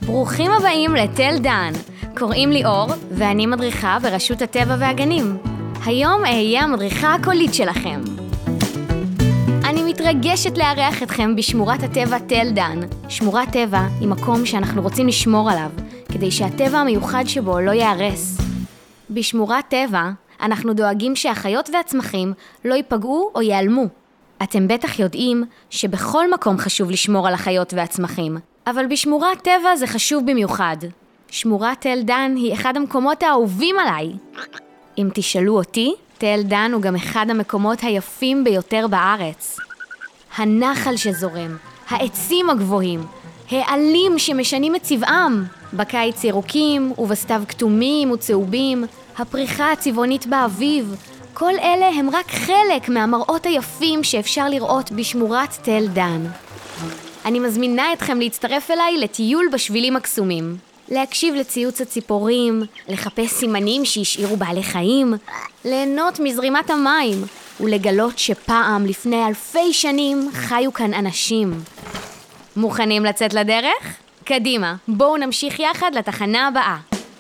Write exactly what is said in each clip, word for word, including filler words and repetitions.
ברוכים הבאים לתל דן. קוראים לי אור, ואני מדריכה ברשות הטבע והגנים. היום אהיה המדריכה הקולית שלכם. אני מתרגשת לארח אתכם בשמורת הטבע תל דן. שמורת טבע היא מקום שאנחנו רוצים לשמור עליו, כדי שהטבע המיוחד שבו לא ייהרס. בשמורת טבע אנחנו דואגים שהחיות והצמחים לא ייפגעו או ייעלמו. אתם בטח יודעים שבכל מקום חשוב לשמור על החיות והצמחים, אבל בשמורת טבע זה חשוב במיוחד. שמורת תל דן היא אחד המקומות האהובים עליי. אם תשאלו אותי, תל דן הוא גם אחד המקומות היפים ביותר בארץ. הנחל שזורם, העצים הגבוהים, העלים שמשנים את צבעם, בקיץ ירוקים ובסתיו כתומים וצהובים, הפריחה הצבעונית באביב, כל אלה הם רק חלק מהמראות היפים שאפשר לראות בשמורת תל דן. אני מזמינה אתכם להצטרף אליי לטיול בשבילים הקסומים, להקשיב לציוץ הציפורים, לחפש סימנים שהשאירו בעלי חיים, ליהנות מזרימת המים, ולגלות שפעם לפני אלפי שנים חיו כאן אנשים. מוכנים לצאת לדרך? קדימה, בואו נמשיך יחד לתחנה הבאה.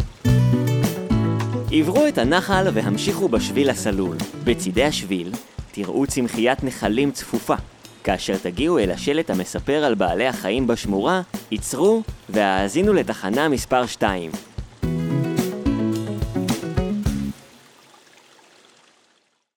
עברו את הנחל והמשיכו בשביל הסלול. בצידי השביל תראו צמחיית נחלים צפופה. כאשר תגיעו אל השלט המספר על בעלי החיים בשמורה, ייצרו והאזינו לתחנה מספר שתיים.